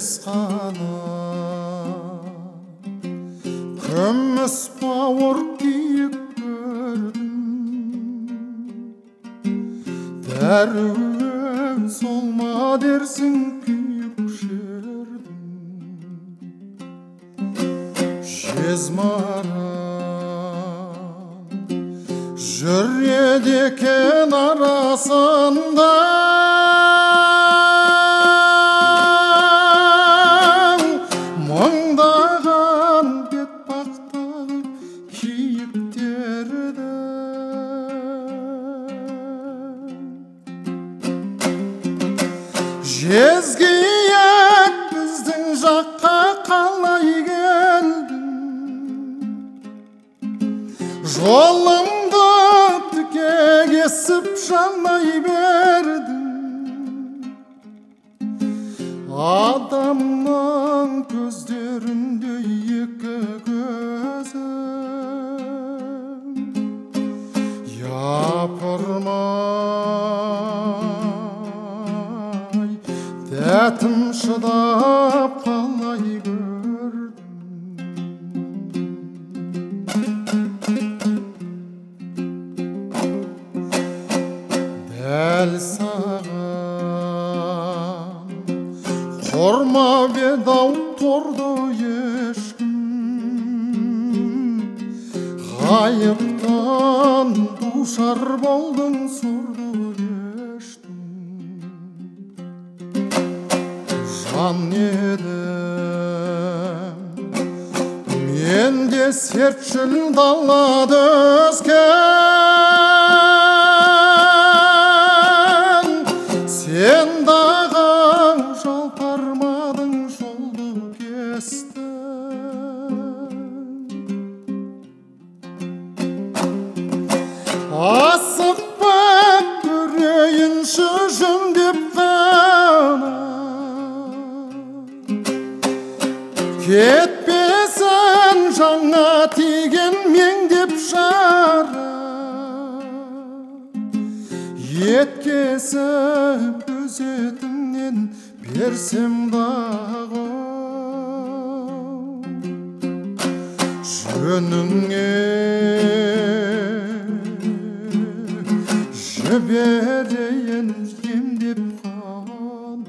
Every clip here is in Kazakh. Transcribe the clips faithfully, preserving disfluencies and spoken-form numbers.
қана күміс бауыр киіп көрдім, дәруі сол ма дерсің күйік шердім. Жезмаран жүреді екен арасында, мыңдаған бетпақтағы киіктерді. Жезгиек біздің жаққа қалай келдің, жолымды тіке кесіп жанай бердің. Адамның көздерінде екі көзім, япырмай дәтім шыдап қалай көрдім. Дәл саған құрмап еді-ау торды ешкім, ғайыптан душар болдың сорды кештім. Жан едім мен де сертшіл далада өскен, сен дағы жалтармадың жолды кестің. Асықпа көрейінші жөндеп қана, кетпесін жаңа тиген меңдеп жара. Еткесіп өзетіңнен берсем дағы, жөніңе жіберейін емдеп қана.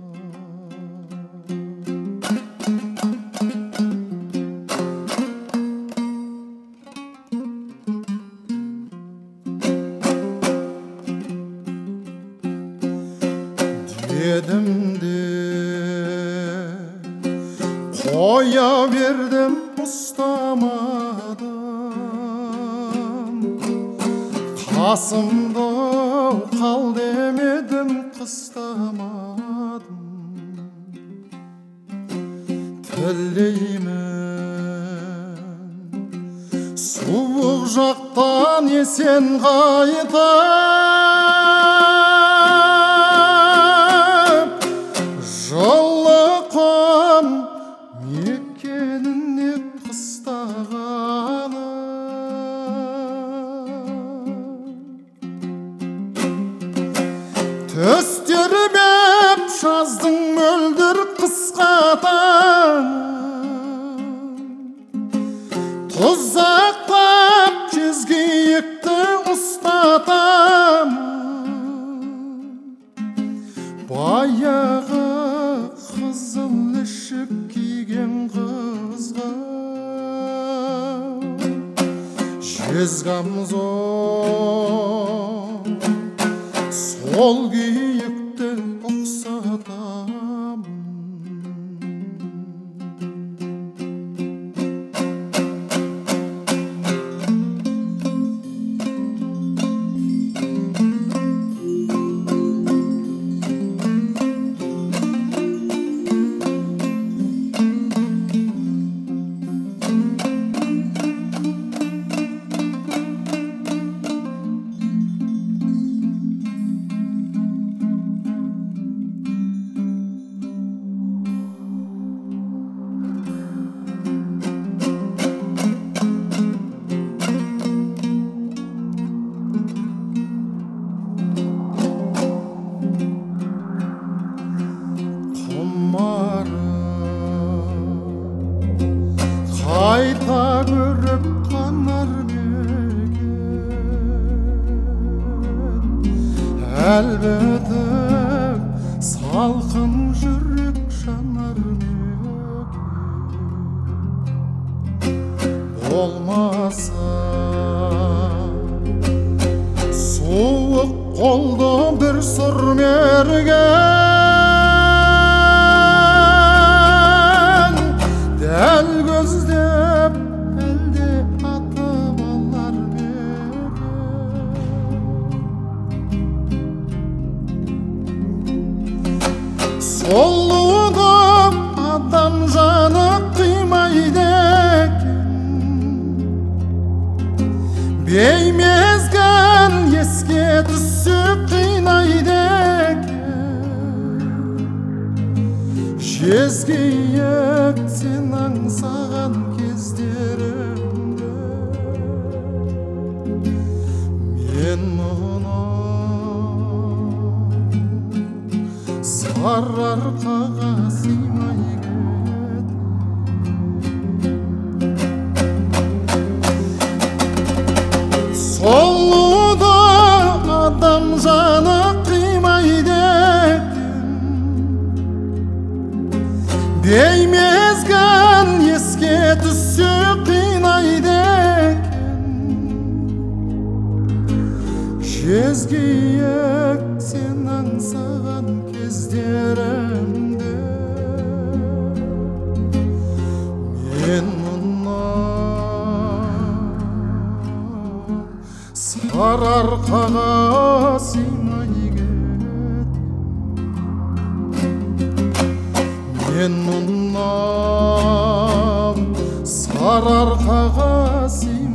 Дедім де қоя бердім, ұстамадым. Қасымда қал демедім, қыстамадым. Тілеймін суық жақтан есен қайтып, жылы құм мекеніне қыстағаны. Төстермеп жаздың мөлдір қысқа таңын, тұзақтап жезгиекті ұстатамын. Баяғы қызыл ішік киген қызға жезқамзол сол киікті ұқсатамын. қайта көріп қанар мекен әлбетте салқын жүрек жанар мекен болмаса суық қолды бір сүрмерген дәл көздеп әлде атып алар мекен сұлуды адам жаны қимайды екен беймезгіл еске түссе қинайды екен жезгиік сен аңсаған кездерімді мен мұны сарыарқаға сыймай кетті сұлуды адам жаны қимайды екен беймезгіл еске түссе қинайды екен жезгиік сен аңсаған кездерімді мен мұнан сарыарқаға сыймай кеттім мен мұнан сарыарқаға сыймай